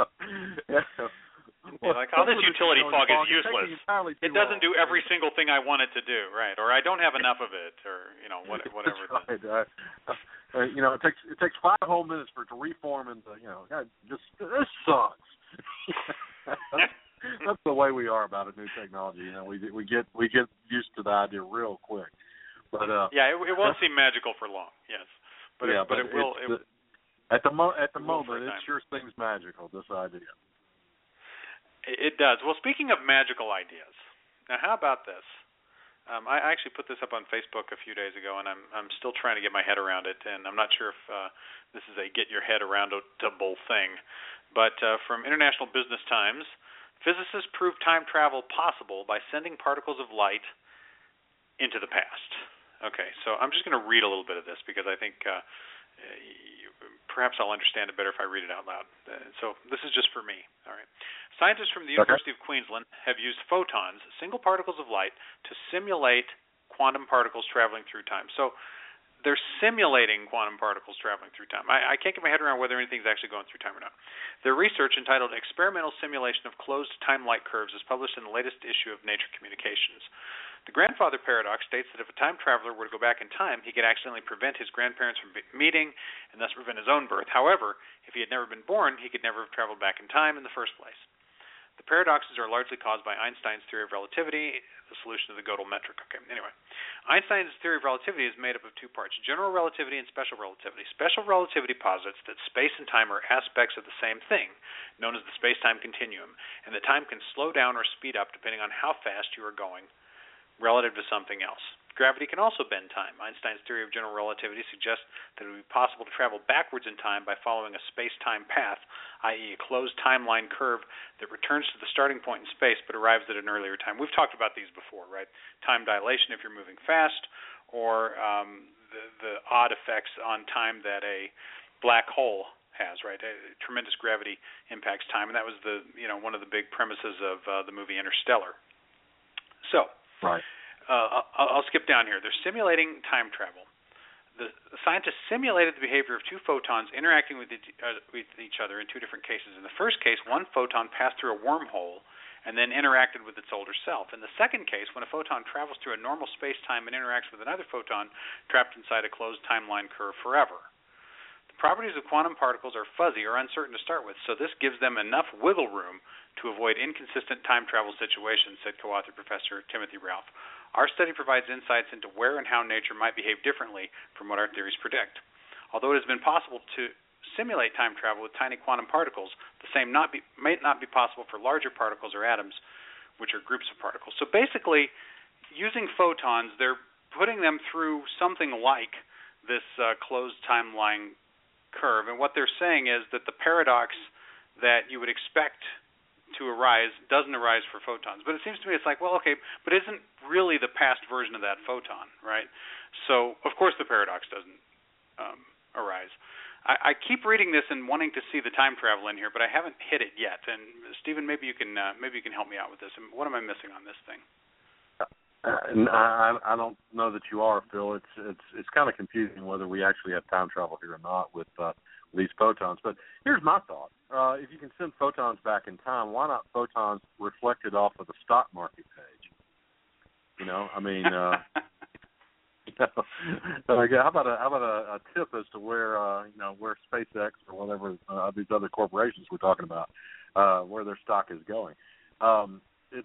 Like, this utility fog is useless. It doesn't do every single thing I want it to do, right? Or I don't have enough of it, or whatever. That's right. It takes 5 whole minutes for it to reform into this sucks. That's the way we are about a new technology. We get used to the idea real quick. But it won't seem magical for long. Yes, but it will. At the moment, it sure seems magical. This idea. It does. Well, speaking of magical ideas, now how about this? I actually put this up on Facebook a few days ago, and I'm still trying to get my head around it, and I'm not sure if this is a get your head around-able thing. But from International Business Times, physicists prove time travel possible by sending particles of light into the past. Okay, so I'm just going to read a little bit of this because I think perhaps I'll understand it better if I read it out loud. So this is just for me. All right. Scientists from the University of Queensland have used photons, single particles of light, to simulate quantum particles traveling through time. So they're simulating quantum particles traveling through time. I can't get my head around whether anything's actually going through time or not. Their research, entitled Experimental Simulation of Closed Time-Light Curves, is published in the latest issue of Nature Communications. The grandfather paradox states that if a time traveler were to go back in time, he could accidentally prevent his grandparents from meeting and thus prevent his own birth. However, if he had never been born, he could never have traveled back in time in the first place. The paradoxes are largely caused by Einstein's theory of relativity, the solution to the Gödel metric. Okay, anyway. Einstein's theory of relativity is made up of 2 parts, general relativity and special relativity. Special relativity posits that space and time are aspects of the same thing, known as the space-time continuum, and that time can slow down or speed up depending on how fast you are going relative to something else. Gravity can also bend time. Einstein's theory of general relativity suggests that it would be possible to travel backwards in time by following a space-time path, i.e. a closed timeline curve that returns to the starting point in space but arrives at an earlier time. We've talked about these before, right? Time dilation if you're moving fast, or the odd effects on time that a black hole has, right? Tremendous gravity impacts time, and that was one of the big premises of the movie Interstellar. So, right. I'll skip down here. They're simulating time travel. The scientists simulated the behavior of 2 photons interacting with each other in 2 different cases. In the first case, one photon passed through a wormhole and then interacted with its older self. In the second case, when a photon travels through a normal space-time and interacts with another photon trapped inside a closed timeline curve forever. The properties of quantum particles are fuzzy or uncertain to start with, so this gives them enough wiggle room to avoid inconsistent time travel situations, said co-author Professor Timothy Ralph. Our study provides insights into where and how nature might behave differently from what our theories predict. Although it has been possible to simulate time travel with tiny quantum particles, the same may not be possible for larger particles or atoms, which are groups of particles. So basically, using photons, they're putting them through something like this closed timeline curve. And what they're saying is that the paradox that you would expect to arise doesn't arise for photons. But it seems to me it's like, well, okay, but isn't really the past version of that photon, right? So, of course, the paradox doesn't arise. I keep reading this and wanting to see the time travel in here, but I haven't hit it yet. And Stephen, maybe you can help me out with this. What am I missing on this thing? I don't know that you are, Phil. It's kind of confusing whether we actually have time travel here or not with these photons. But here's my thought. If you can send photons back in time, why not photons reflected off of the stock market page? I mean, how about a tip as to where where SpaceX or whatever these other corporations we're talking about, where their stock is going? It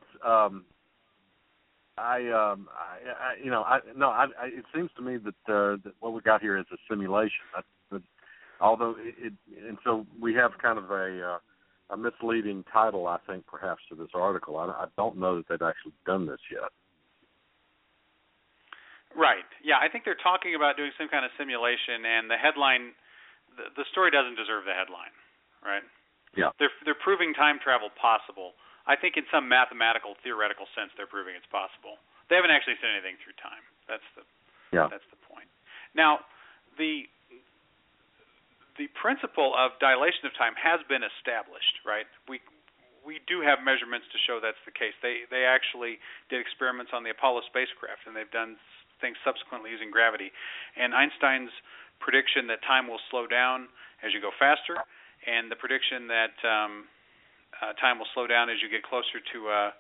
seems to me that what we got here is a simulation. And so we have kind of a misleading title, I think, perhaps to this article. I don't know that they've actually done this yet. Right. Yeah, I think they're talking about doing some kind of simulation, and the headline, the story doesn't deserve the headline, right? Yeah. They're proving time travel possible. I think in some mathematical, theoretical sense, they're proving it's possible. They haven't actually said anything through time. That's the point. Now, the principle of dilation of time has been established, right? We do have measurements to show that's the case. They actually did experiments on the Apollo spacecraft, and they've done things subsequently using gravity. And Einstein's prediction that time will slow down as you go faster, and the prediction that time will slow down as you get closer to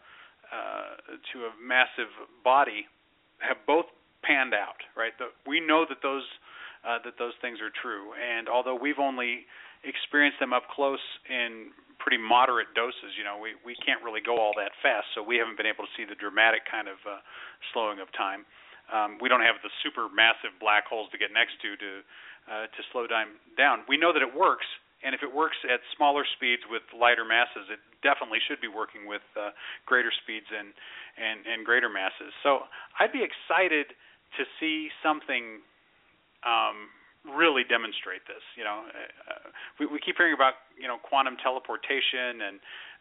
a massive body have both panned out, right? We know that those things are true, and although we've only experienced them up close in pretty moderate doses, we can't really go all that fast, so we haven't been able to see the dramatic kind of slowing of time. We don't have the super massive black holes to get next to slow time down. We know that it works, and if it works at smaller speeds with lighter masses, it definitely should be working with greater speeds and greater masses. So I'd be excited to see something really demonstrate this. We keep hearing about quantum teleportation, and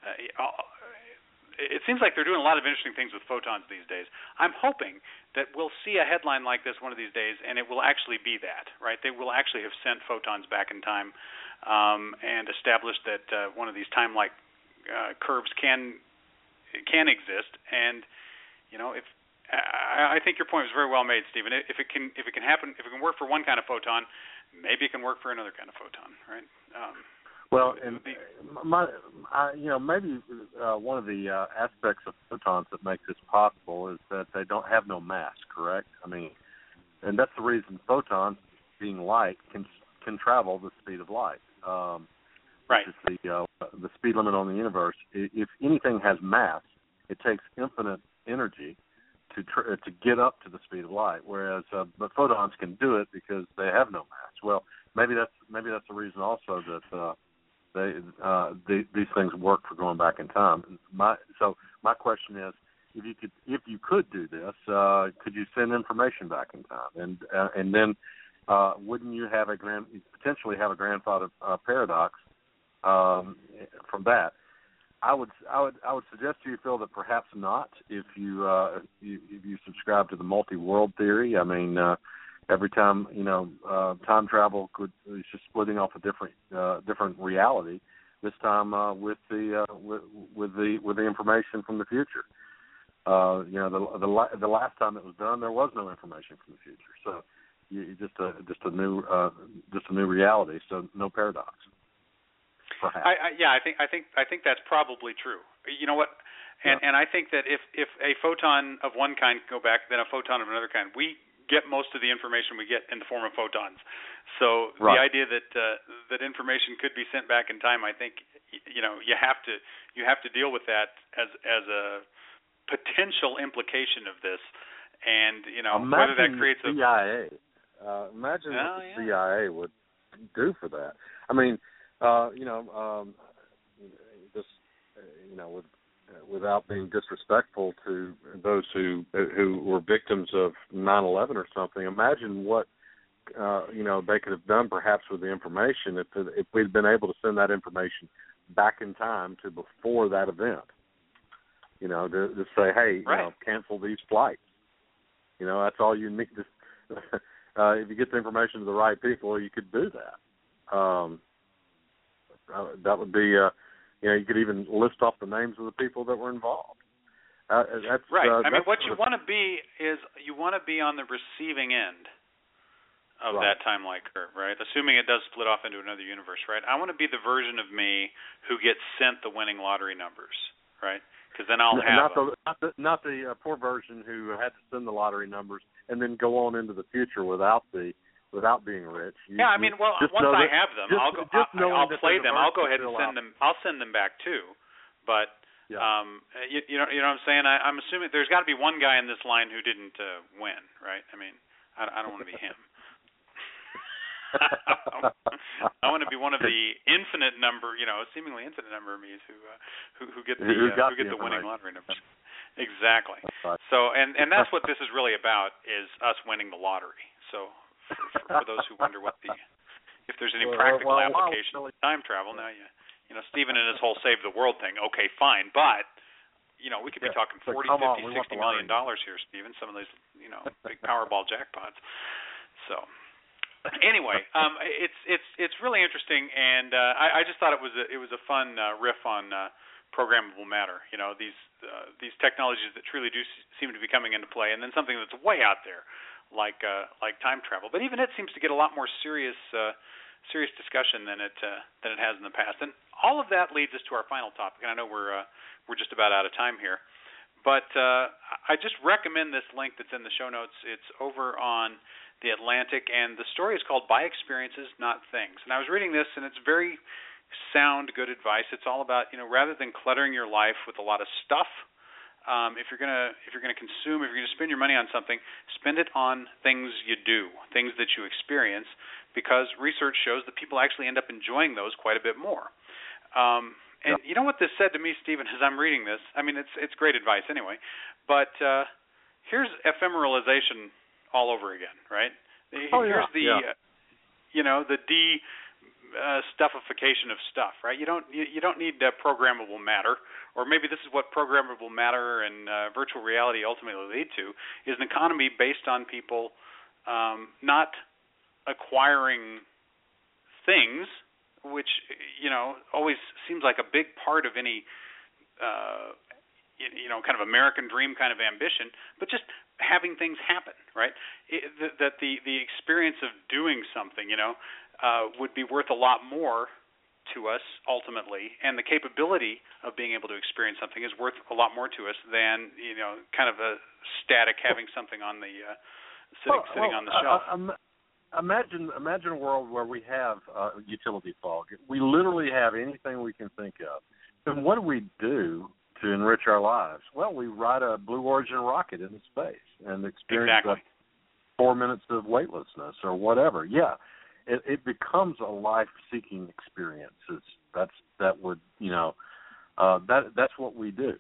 it seems like they're doing a lot of interesting things with photons these days. I'm hoping that we'll see a headline like this one of these days, and it will actually be that, right? They will actually have sent photons back in time and established that one of these time-like curves can exist. And if I think your point was very well made, Stephen. If it can happen, if it can work for one kind of photon, maybe it can work for another kind of photon, right? Well, and maybe one of the aspects of photons that makes this possible is that they don't have no mass, correct? I mean, and that's the reason photons, being light, can travel the speed of light. Right. Which is the speed limit on the universe. If anything has mass, it takes infinite energy to get up to the speed of light, whereas but photons can do it because they have no mass. Well, maybe that's the reason also that these things work for going back in time. My question is, if you could do this, could you send information back in time, and then wouldn't you have potentially have a grandfather paradox from that? I would suggest to you, Phil, that perhaps not. If you subscribe to the multi-world theory, I mean, every time time travel is just splitting off a different reality. This time with the information from the future. The last time it was done, there was no information from the future. So just a new reality. So no paradox. I think that's probably true. You know what? And I think that if a photon of one kind can go back, then a photon of another kind, we get most of the information we get in the form of photons. So the idea that information could be sent back in time, I think you have to deal with that as a potential implication of this, and whether that creates a CIA. Imagine what the CIA would do for that. I mean. Without being disrespectful to those who were victims of 9/11 or something, imagine what they could have done perhaps with the information if we'd been able to send that information back in time to before that event. To say, hey, cancel these flights. That's all you need. If you get the information to the right people, you could do that. That would be, you could even list off the names of the people that were involved. That's right. What you want to be is you want to be on the receiving end of that time-like curve, right? Assuming it does split off into another universe, right? I want to be the version of me who gets sent the winning lottery numbers, right? Because then I'll have not the poor version who had to send the lottery numbers and then go on into the future without being rich. Once I have them, I'll play them. I'll go ahead and send them. I'll send them back too. But you know what I'm saying? I'm assuming there's got to be one guy in this line who didn't win, right? I mean, I don't want to be him. I want to be one of the seemingly infinite number of me's who get the winning lottery numbers. Exactly. So, and that's what this is really about, is us winning the lottery. So, for those who wonder if there's any practical application of time travel, now you know, Stephen and his whole save the world thing. Okay, fine, but you know, we could be talking $40, $50, $60 million here, Stephen. Some of those, you know, big Powerball jackpots. So, anyway, it's really interesting, and I just thought it was a fun riff on programmable matter. You know, these technologies that truly do seem to be coming into play, and then something that's way out there, like time travel. But even it seems to get a lot more serious discussion than it has in the past. And all of that leads us to our final topic. And I know we're just about out of time here, but I just recommend this link that's in the show notes. It's over on The Atlantic, and the story is called "By Experiences, Not Things." And I was reading this, and it's very sound, good advice. It's all about, you know, rather than cluttering your life with a lot of stuff, if you're gonna consume, if you're gonna spend your money on something, spend it on things you do, things that you experience, because research shows that people actually end up enjoying those quite a bit more. And you know what this said to me, Stephen, as I'm reading this? I mean, it's great advice anyway, but here's ephemeralization all over again, right? Here's the you know, the stuffification of stuff, right? You don't need programmable matter, or maybe this is what programmable matter and virtual reality ultimately lead to, is an economy based on people not acquiring things, which, you know, always seems like a big part of any you know, kind of American dream kind of ambition, but just having things happen, right? That the experience of doing something, you know, would be worth a lot more to us ultimately, and the capability of being able to experience something is worth a lot more to us than, you know, kind of a static having something on the sitting on the shelf. Imagine a world where we have utility fog. We literally have anything we can think of. And what do we do to enrich our lives? Well, we ride a Blue Origin rocket into space and experience 4 minutes of weightlessness or whatever. Yeah, it becomes a life-seeking experience. That's what we do.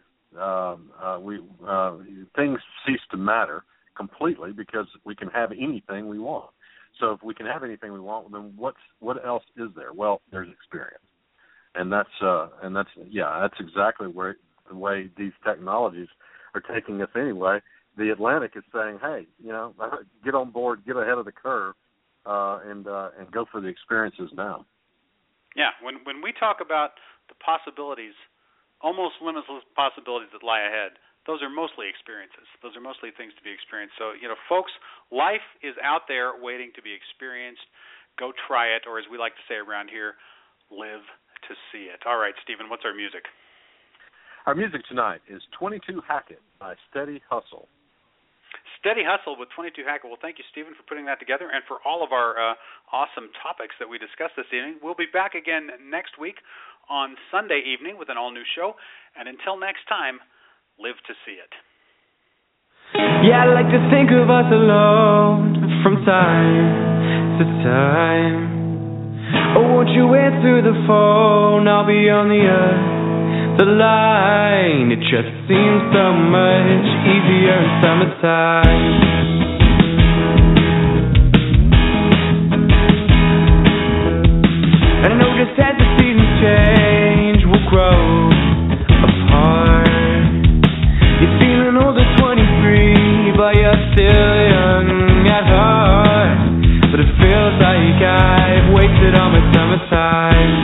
Things cease to matter completely because we can have anything we want. So if we can have anything we want, then what else is there? Well, there's experience, and that's exactly the way these technologies are taking us anyway. The Atlantic is saying, hey, you know, get on board, get ahead of the curve, and go for the experiences now. Yeah, when we talk about the possibilities, almost limitless possibilities that lie ahead, those are mostly experiences. Those are mostly things to be experienced. So, you know, folks, life is out there waiting to be experienced. Go try it, or as we like to say around here, live to see it. All right, Stephen, what's our music? Our music tonight is 22 Hackett by Steady Hustle. Steady Hustle with 22 Hackett. Well, thank you, Stephen, for putting that together, and for all of our awesome topics that we discussed this evening. We'll be back again next week on Sunday evening with an all-new show. And until next time, live to see it. Yeah, I like to think of us alone from time to time. Oh, won't you answer the phone? I'll be on the line. It just seems so much easier in summertime. And I know just as the seasons change, we'll grow apart. You're feeling older, 23, but you're still young at heart. But it feels like I've wasted all my summertime.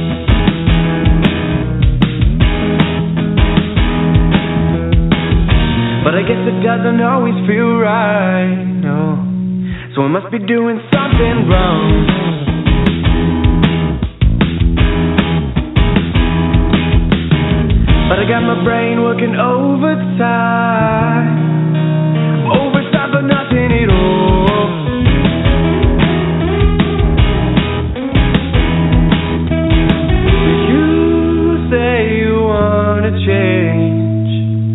But I guess it doesn't always feel right, no. So I must be doing something wrong. But I got my brain working overtime for nothing at all. You say you wanna change.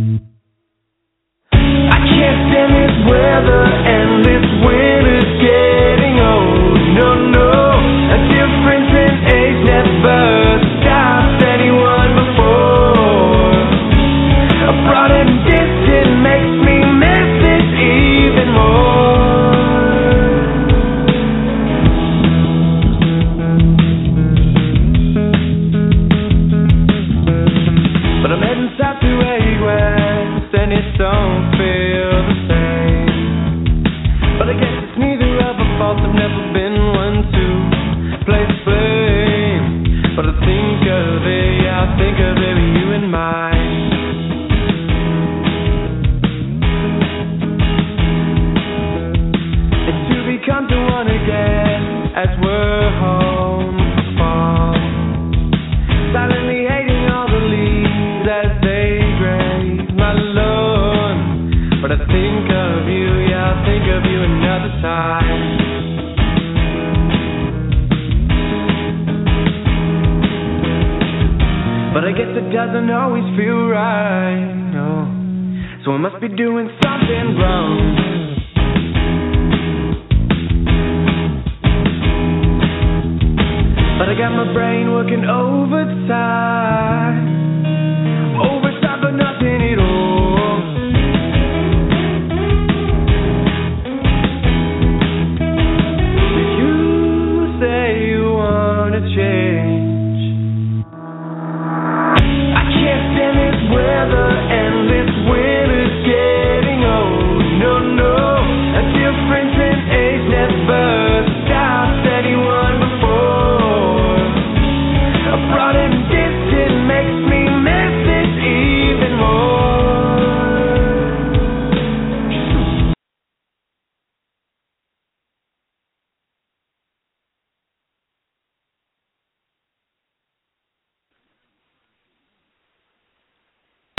I can't stand this weather and this winter's getting old. No, a difference in age never stopped anyone before. I brought in this side to side. But I guess it doesn't always feel right, no. So I must be doing something wrong. But I got my brain working overtime. Overtime for nothing at